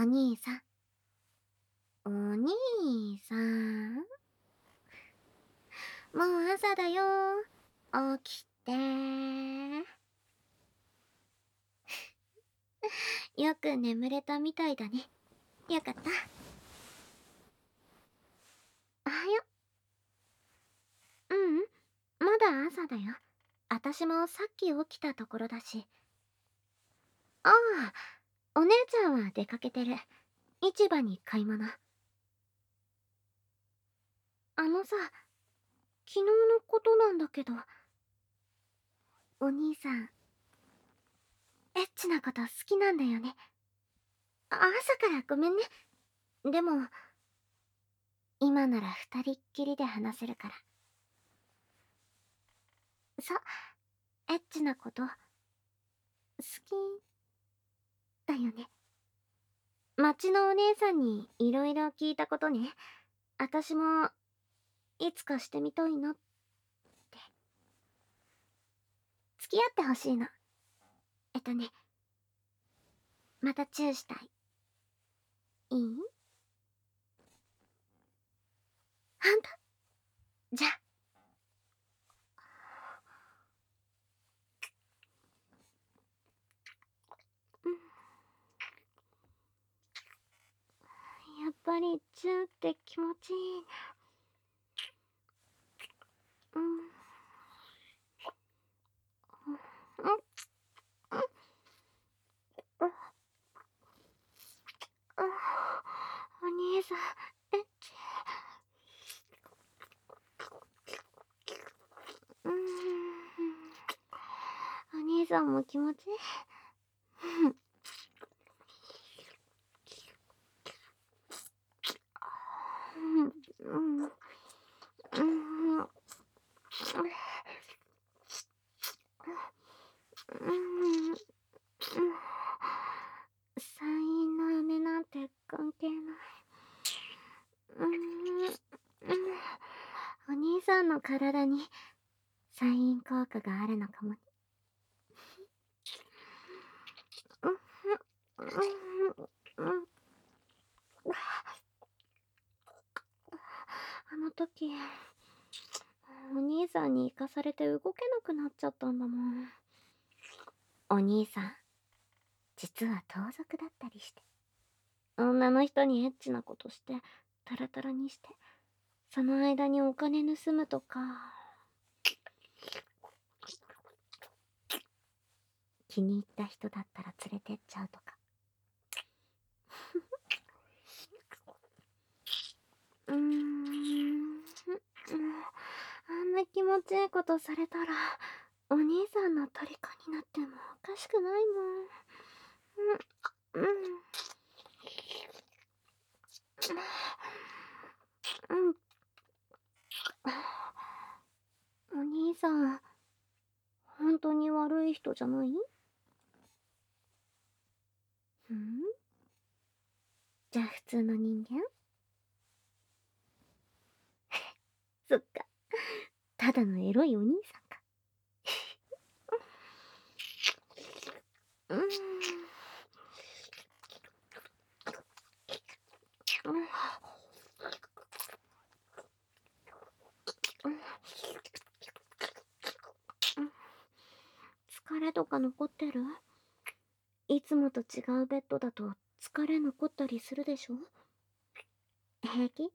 お兄さん。お兄さん。もう朝だよ。起きて。よく眠れたみたいだね。よかった。おはよう。まだ朝だよ。あたしもさっき起きたところだし。ああ、お姉ちゃんは出かけてる。市場に買い物。さ、昨日のことなんだけど、お兄さん、エッチなこと好きなんだよね。朝からごめんね。でも、今なら二人っきりで話せるから。エッチなこと、好き、だよね。町のお姉さんにいろいろ聞いたことね。あたしも、いつかしてみたいなって。付き合ってほしいの。またチューしたい。いい？ほんと？じゃあ。やっぱりチューって気持ちいいね。お兄さん、エッチ。お兄さんも気持ちいい。サインの飴なんて関係ない。お兄さんの体にサイン効果があるのかもね。あの時、お兄さんに行かされて動けなくなっちゃったんだもん。お兄さん、実は盗賊だったりして。女の人にエッチなことして、タラタラにして、その間にお金盗むとか。気に入った人だったら連れてっちゃうとか。あんな気持ちいいことされたら、お兄さんの虜になってもおかしくないもん。お兄さん、本当に悪い人じゃない？じゃあ普通の人間？そっか。ただのエロいお兄さんか。疲れとか残ってる？いつもと違うベッドだと疲れ残ったりするでしょ？平気？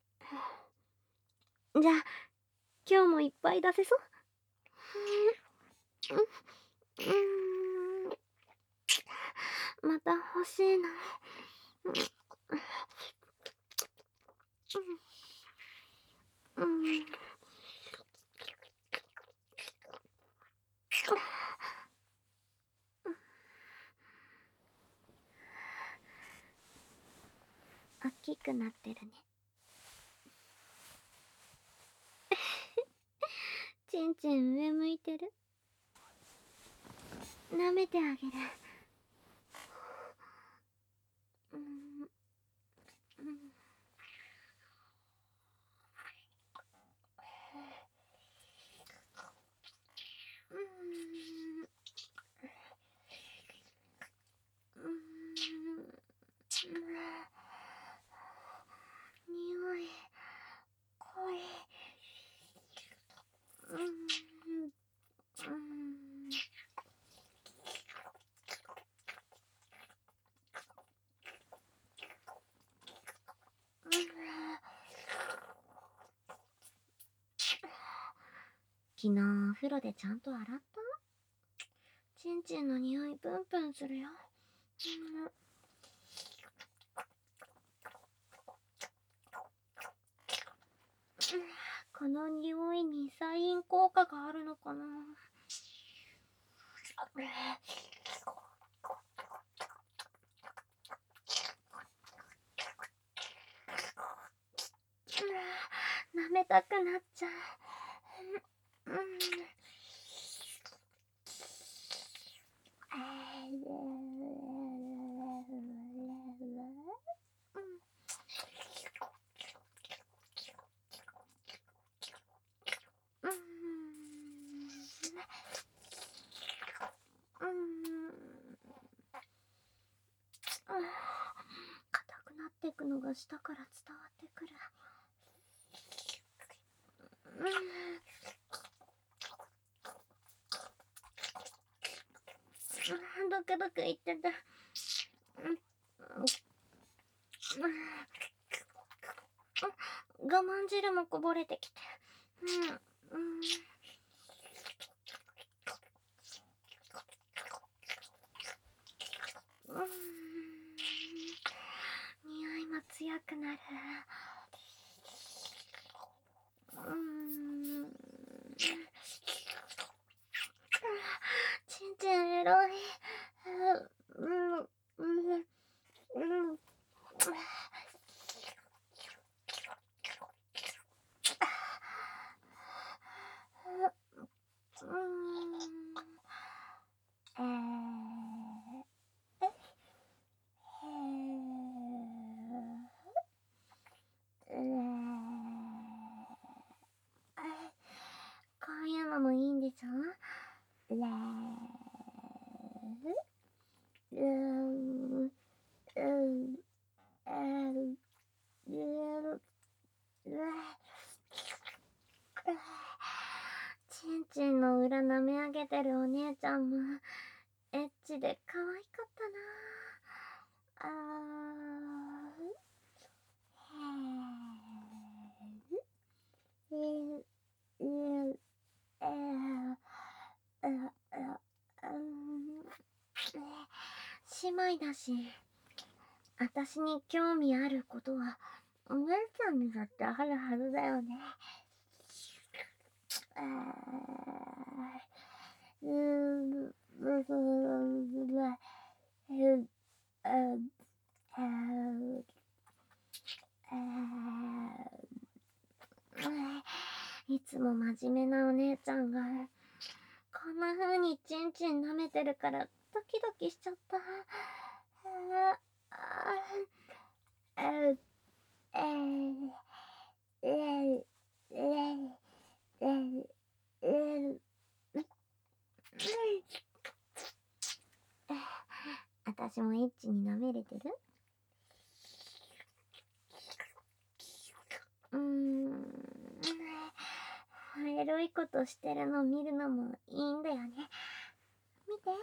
じゃあ、今日もいっぱい出せそう？また欲しいな。大きくなってるね。ちんちん上向いてる。舐めてあげる。 昨日お風呂でちゃんと洗った？ちんちんの匂いプンプンするよ。この匂いにサイン効果があるのかな。舐めたくなっちゃう。硬くなってくのが舌から伝わってくる。ドクドク言ってた。我慢汁もこぼれてきて。匂いも強くなる。ちんちんエロい。こういうのもいいんでしょ？ちんちんの裏舐め上げてるお姉ちゃんもエッチで可愛かったな。姉妹だし、私に興味あることはお姉ちゃんにだってあるはずだよね。いつも真面目なお姉ちゃんがこんな風にちんちん舐めてるからドキドキしちゃった。私もエッチに舐めれてる？エロいことしてるの見るのもいいんだよね。見て。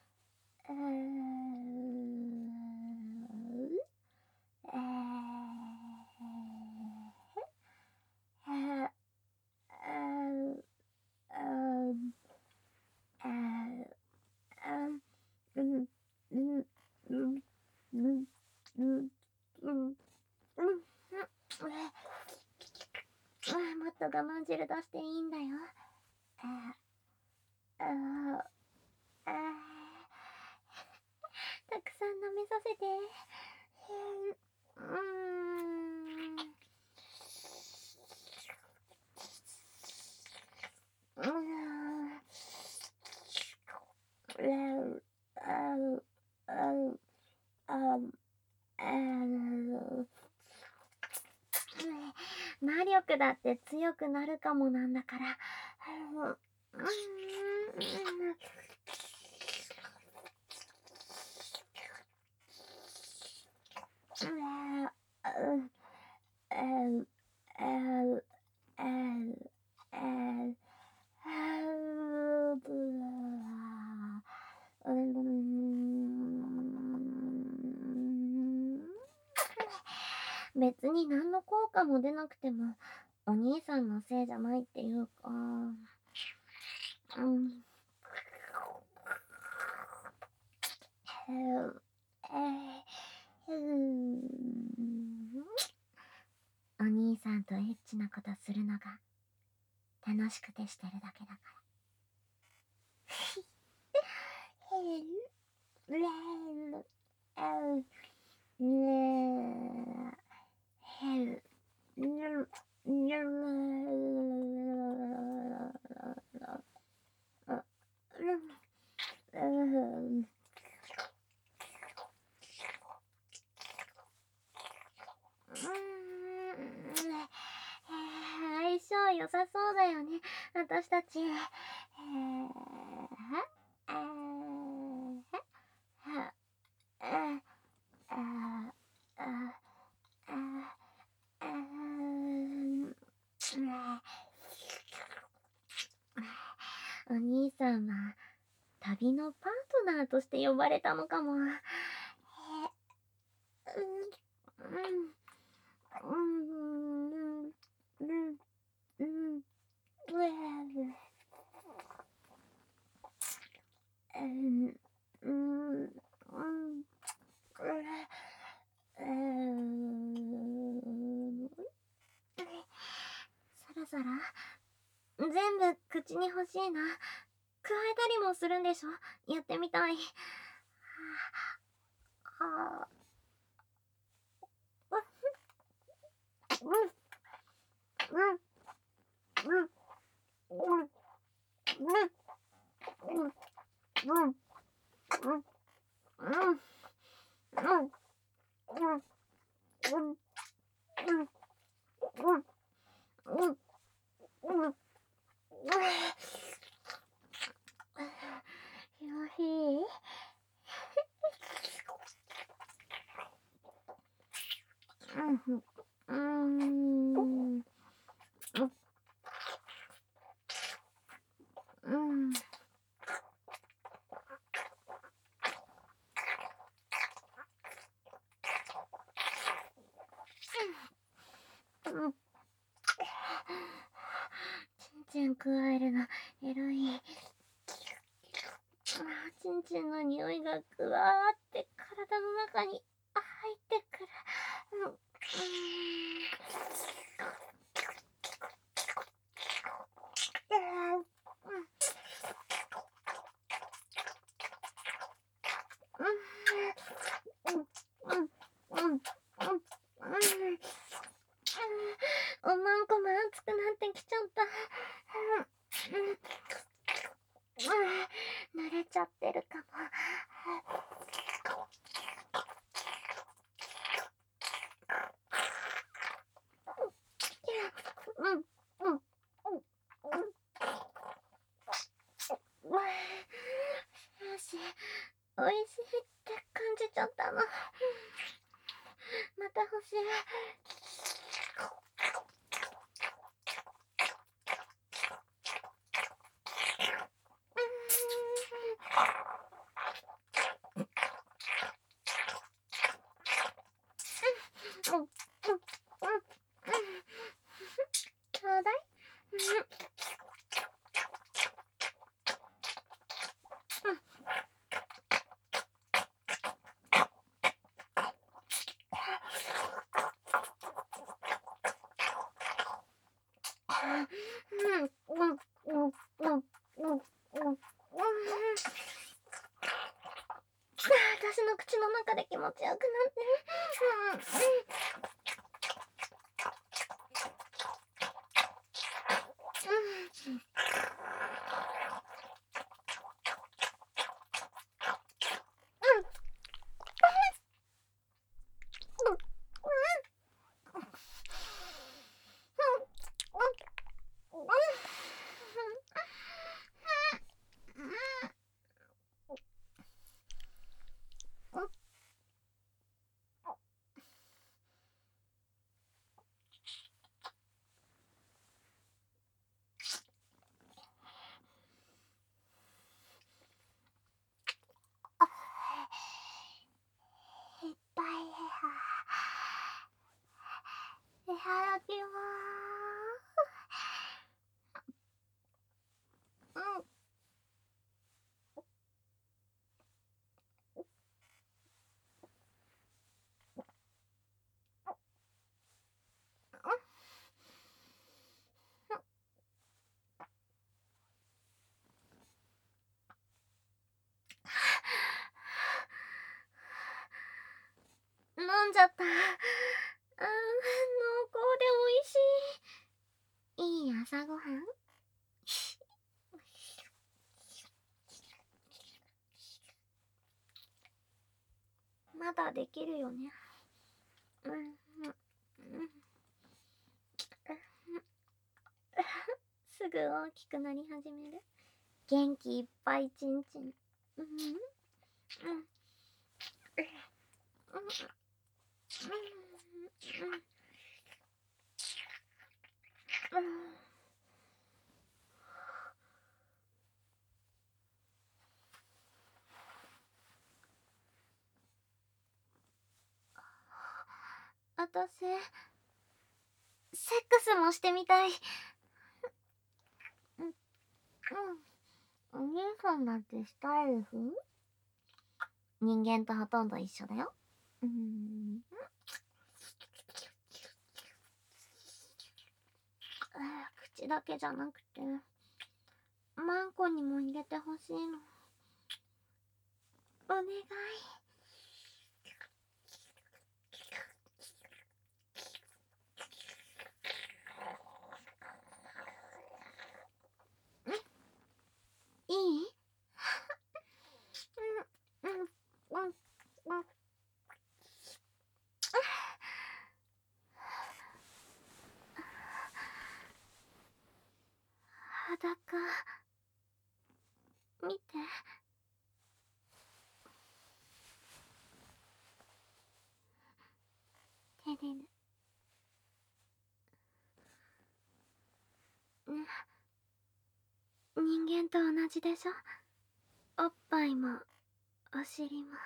もっと我慢汁出していいんだよ。たくさん舐めさせて。魔力だって強くなるかもなんだから。別に何の効果も出なくてもお兄さんのせいじゃないっていうか。 うん。お兄さんとエッチなことするのが楽しくてしてるだけだから。相性良さそうだよね、私たち。お兄さんは旅のパートナーとして呼ばれたのかも。そろそろ全部口に欲しいな。加えたりもするんでしょ？やってみたい。はあ。よひー。ちんちんくわえるのエロい。ちんちんの匂いがぐわーって体の中に入ってくる。おまんこも熱くなってきちゃった。慣れちゃってるかも。よし、おいしいって感じちゃったの。また欲しい。ちょうだい。私の口の中で気持ちよくなっていっぱいいただきます。 んじゃった。濃厚で美味しい。いい朝ごはん。まだできるよね。すぐ大きくなり始める。元気いっぱいちんちん。あたし、セックスもしてみたい。お兄さんだってしたいです？人間とほとんど一緒だよ。口だけじゃなくて、マンコにも入れてほしいの。お願い。いい？裸見て。照れる。人間と同じでしょ。おっぱいもお尻も。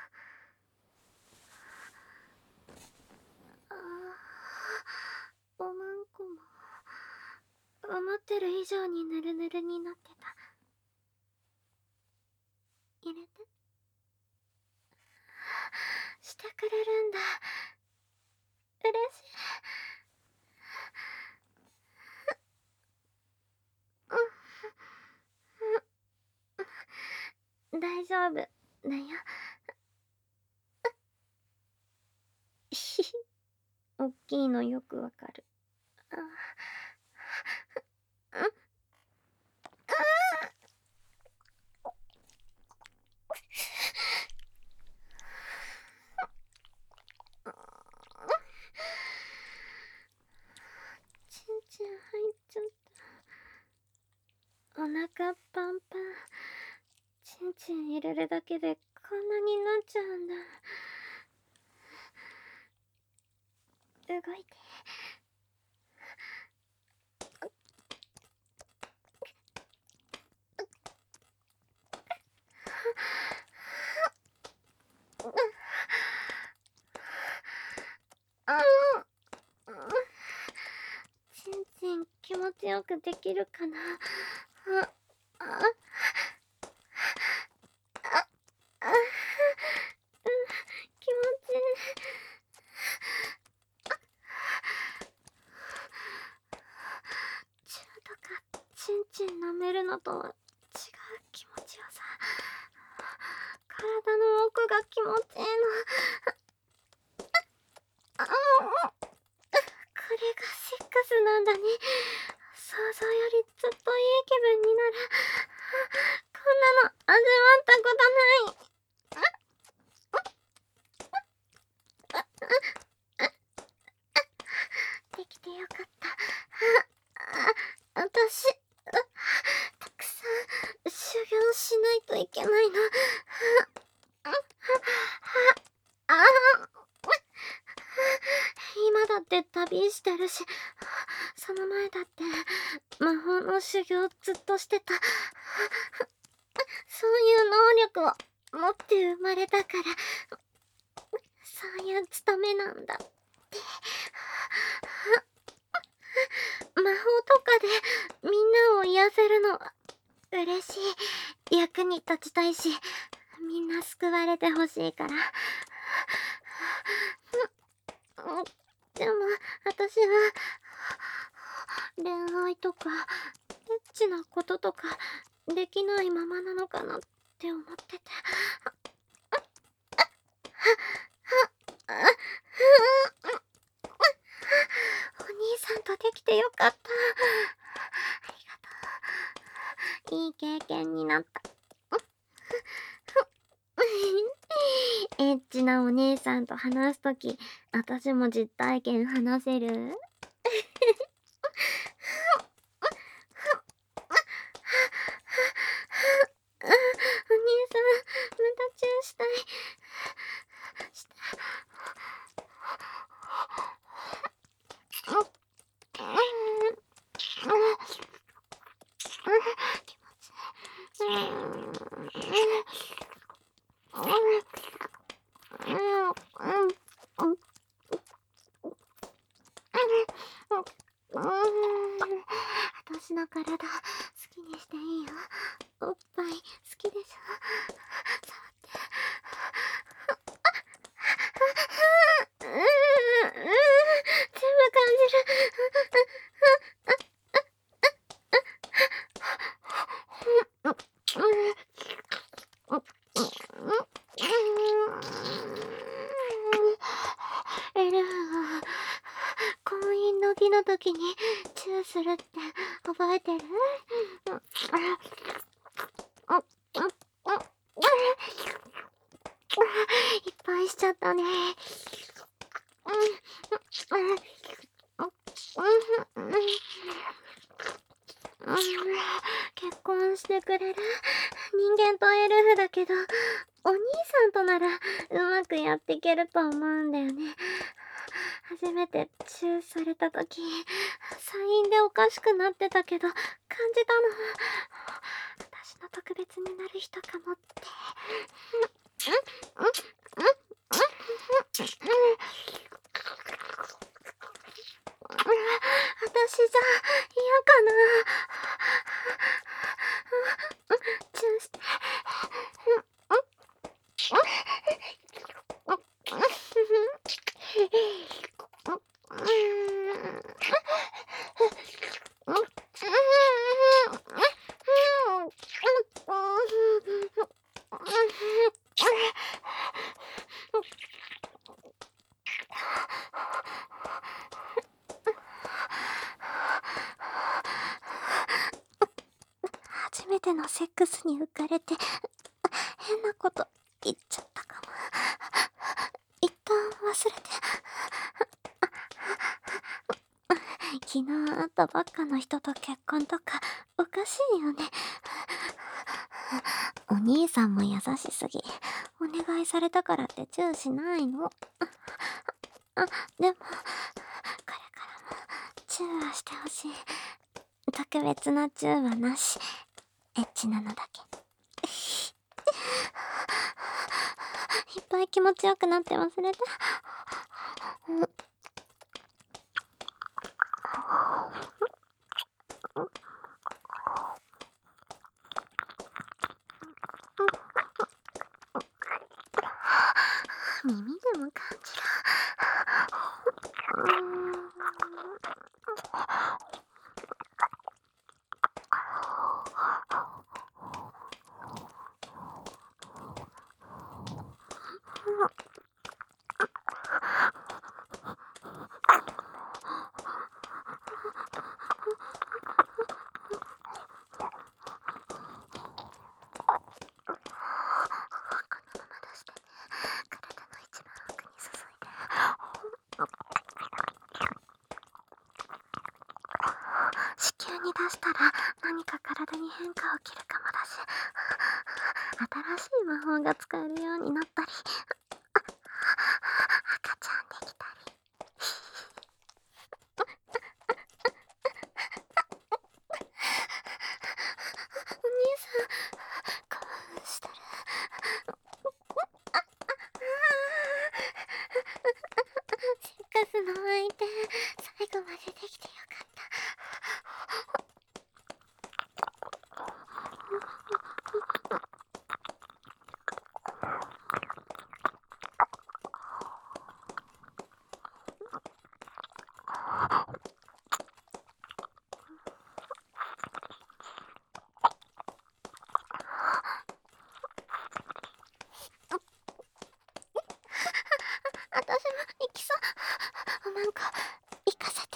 おまんこも思ってる以上にヌルヌルになってた。入れて。してくれるんだ。嬉しい。大丈夫だよ。おっきいのよくわかる。ちんちん入っちゃった。お腹パンパン。ちんちん入れるだけでこんなになっちゃうんだ。動いて。ちんちん気持ちよくできるかな。気持ちいい。チューとかちんちん舐めるのとは違う気持ちよさ。体の奥が気持ちいいの。これがセックスなんだね。想像よりずっといい気分になる。こんなの味わったことない。できてよかった。私、たくさん修行しないといけないの。今だって旅してるし、その前だって魔法の修行ずっとしてた。そういう能力を持って生まれたから、そういう務めなんだって。魔法とかでみんなを癒せるの嬉しい。役に立ちたいし、みんな救われてほしいから。でも私は恋愛とかエッチなこととかできないままなのかなって思ってて。 なった。エッチなお姉さんと話すとき、私も実体験話せる？お兄さん、またチューしたい。して。気持ちい私の体、好きにしていいよ。おっぱい、好きでしょ。触って。全部感じる。エルフは婚姻の儀の時にチューするって覚えてる？いっぱいしちゃったね。結婚してくれる？人間とエルフだけど、お兄さんとならうまくやっていけると思うんだよね。初めてチューされた時、サインでおかしくなってたけど、感じたの。私の特別になる人かもって。私じゃ嫌かな。チューして。初めてのセックスに浮かれて変なこと言っちゃったかも。一旦忘れて。昨日会ったばっかの人と結婚とかおかしいよね。お兄さんも優しすぎ。お願いされたからってチューしないの。でもこれからもチューはしてほしい。特別なチューはなし。エッチなのだけ。いっぱい気持ちよくなって忘れて。耳でも感じる。子宮に出したら何か体に変化起きるかもだし、新しい魔法が使えるようになったり、赤ちゃんできたり。お兄さん興奮してる。セックスの相手、最後までできてよかった。私も行きそう。なんか行かせて。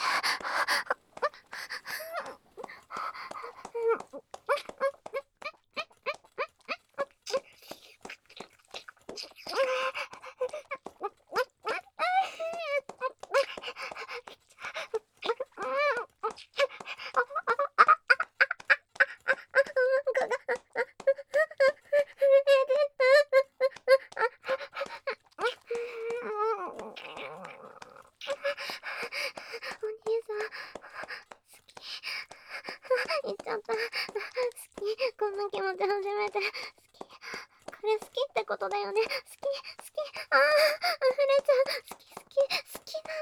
の気持ち初めて。好き。これ好きってことだよね。好き、好き。ああ、溢れちゃう。好き、好き、好きな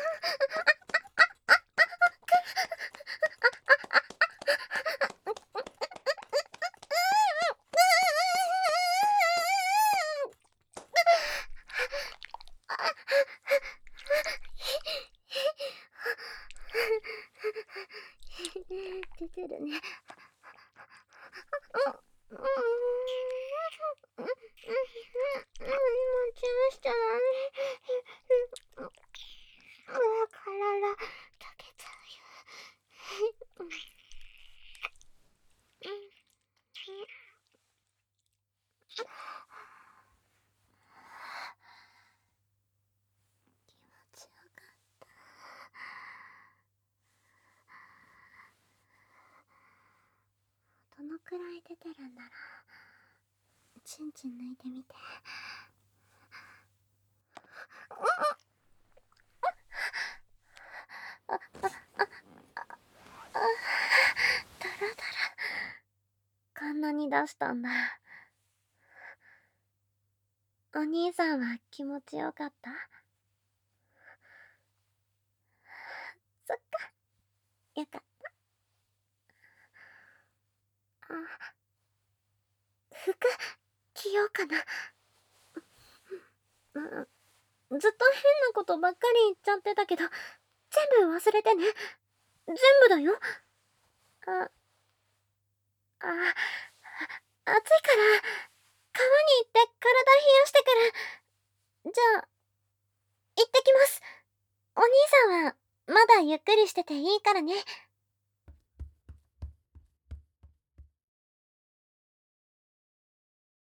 の。出てるね。うん、うん、うん、うん、うん、今チューしちゃダメ。体溶けちゃうよ。うん、うん、気持ちよかった。どのくらい出てるんだろう。チンチン抜いてみて。ダラダラ。こんなに出したんだ。お兄さんは気持ちよかった？そっか、よかった。服着ようかな。ずっと変なことばっかり言っちゃってたけど、全部忘れてね。全部だよ。あ、暑いから、川に行って体冷やしてくる。じゃあ、行ってきます。お兄さんは、まだゆっくりしてていいからね。